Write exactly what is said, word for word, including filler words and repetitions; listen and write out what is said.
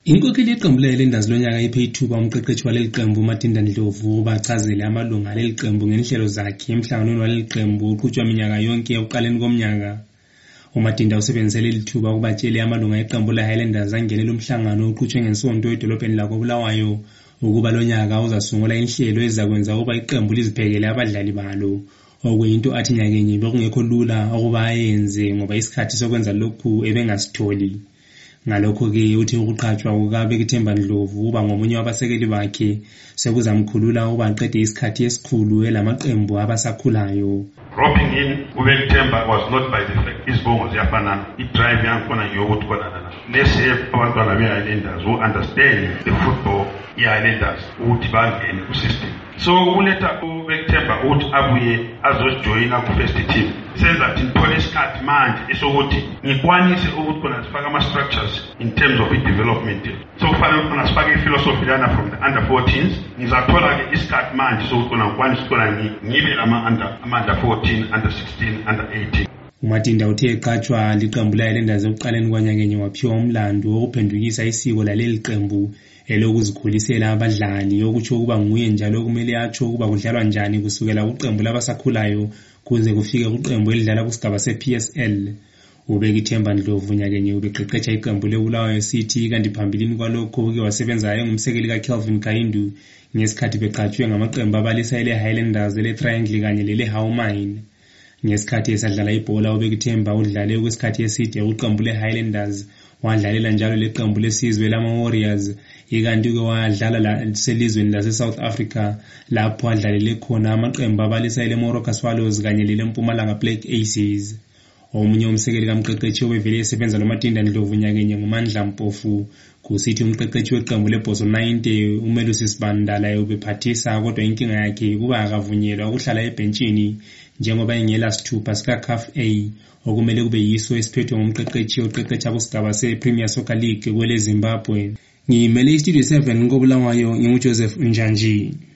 Inkokheli yeqembu leHighlanders lonyaka iphe ithuba umqeqeshi waleli qembu uMatinda Ndlovu ukuba achazele amalunga aleli qembu ngenhlelo zakhe emhlanganweni waleli qembu oqhutshwa minyaka yonke ekuqaleni komnyaka. uMatinda usebenzise leli thuba ukuba atshele amalunga eqembu leHighlanders angenele umhlangano oqhutshwe ngesonto edolobheni lakoBulawayo ukuba lonyaka uzasungula inhlelo ezakwenza ukuba iqembu liziphekele abadlali balo, okuyinto athi nyakenye bekungekho lula ukuba ayenze ngoba isikhathi sokwenza lokhu ebengasitholi. Ngalokho-ke uthi ukuqhatshwa kukaBekithemba Ndlovu uba ngomunye wabasekeli bakhe sekuzamkhulula ukuba aqede isikhathi esikhulu elamaqembu abasakhulayo. Dropping in uBekithemba was not by the fact izibongo ziyafanana, i-drive yakhona ngiyokuthi khona lana. Let's have abantwana be-Highlanders who understand the football ye-Highlanders ukuthi bangene ku-system. So uletha uBekithemba ukuthi abuye azojoyina ku-first team. Senza ukuthi ngithole isikhathi manje esokuthi ngikwanise ukuthi khona sifake ama-structures in terms of i-development. So kufanele khona sifake i-philosophy lana from the under fourteens. Ngizathola-ke isikhathi manje sokuthi khona ngikwanise khona ngibe ama-under fourteen, under sixteen, under eighteen. uMatinda uthe eqhatshwa liqembu leHighlanders ekuqaleni kwanyakenye waphiwa umlando wokuphendukisa isiko laleli qembu elokuzikhulisela abadlali, okutsho ukuba nguye njalo kumele atsho ukuba kudlalwa njani kusukela kuqembu labasakhulayo kuze kufike kuqembu elidlala kusigaba se-P S L. uBekithemba Ndlovu nyakenye ubeqeqesha iqembu leBulawayo City, kanti phambilini kwalokho uke wasebenza engumsekeli kaKelvin Kaindu ngesikhathi beqhatshwe ngamaqembu abalisa eleHighlanders, eleTriangle kanye leleHowmine. Ngesikhathi esadlala ibhola uBekithemba udlale okwesikhathi eside kuqembu leHighlanders, wadlalela njalo leqembu lesizwe lama-Warriors, ikanti-ke wadlala selizweni lase-South Africa lapho wadlalele khona amaqembu abalisa ele-Moroka Swallows kanye lele-Mpumalanga Black Aces. Omunye umsekeli kamqeqeshi obevele esebenza noMatinda Ndlovu nyakenye nguMandla Mpofu, kusithi umqeqeshi weqembu leBhozo ninety uMelusi Sibandala ubephathisa kodwa inkinga yakhe kuba akavunyelwa ukuhlala ebhentshini njengoba ingela sithupha sika-C A F A okumele kube yiso esiphethwe ngumqeqeshi oqeqesha kusigaba se-Premier Soccer League kwele Zimbabwe. Ngimele iStudio seven koBulawayo, nginguJoseph Njanji.